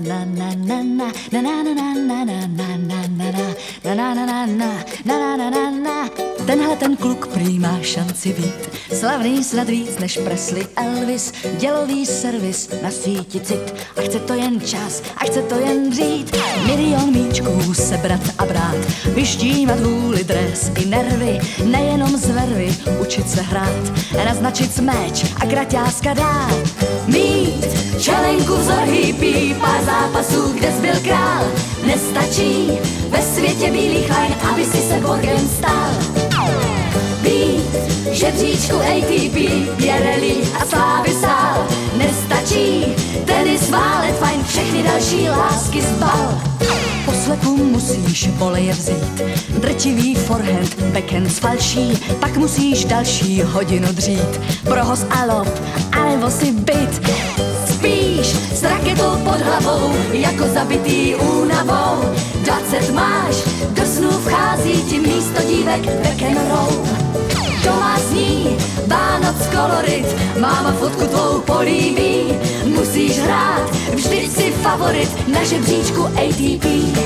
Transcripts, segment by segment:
Tenhle ten kluk prý má šanci být slavný snad víc než Presley Elvis, dělový servis na síti cit a chce to jen čas a chce to jen dřít. Milion míčků sebrat a brát, vyštívat vůli, dres i nervy, nejenom z vervy, učit se hrát, naznačit smeč a kraťáska dát. Mít čelenku vzor hippie, pár zápasů, kde zbyl král, nestačí ve světě bílých lajn, aby si se Borgem stál. Být v žebříčku ATP, Pirelli a slávy sál, nestačí tenis, válet, fajn, všechny další lásky zbal. Po slepu musíš voleje vzít, drtivý forehand, backhand s falší, pak musíš další hodinu dřít, pro host a lob, anebo si byt. Spíš s raketou pod hlavou, jako zabitý únavou, 20 máš, do snů vchází ti místo dívek rock'n'roll. Doma zní Vánoc kolorit, máma fotku tvou políbí, musíš hrát, vždyť si favorit na žebříčku ATP.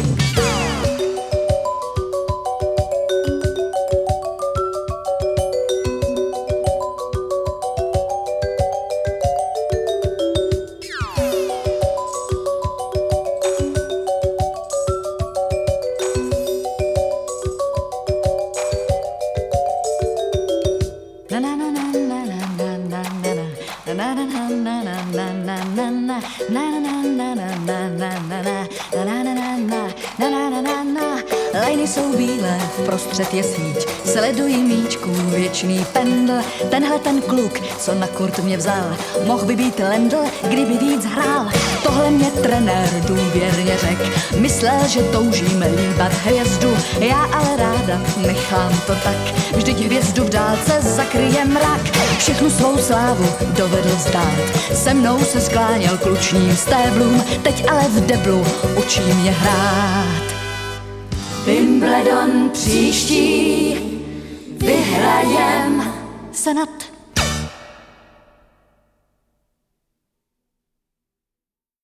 Lejny jsou bílé, vprostřed je síť, sledují míčků věčný pendl. Tenhle ten kluk, co na kurt mě vzal, mohl by být Lendl, kdyby víc hrál. Tohle mě trenér důvěrně řekl, myslel, že toužím líbat hvězdu, já ale ráda nechám to tak, vždyť hvězdu v dálce zakryje mrak. Všechnu svou slávu dovedl vzdát, se mnou se skláněl k lučním stéblům, teď ale v deblu učí mě hrát. Wimbledon příští vyhrajem, snad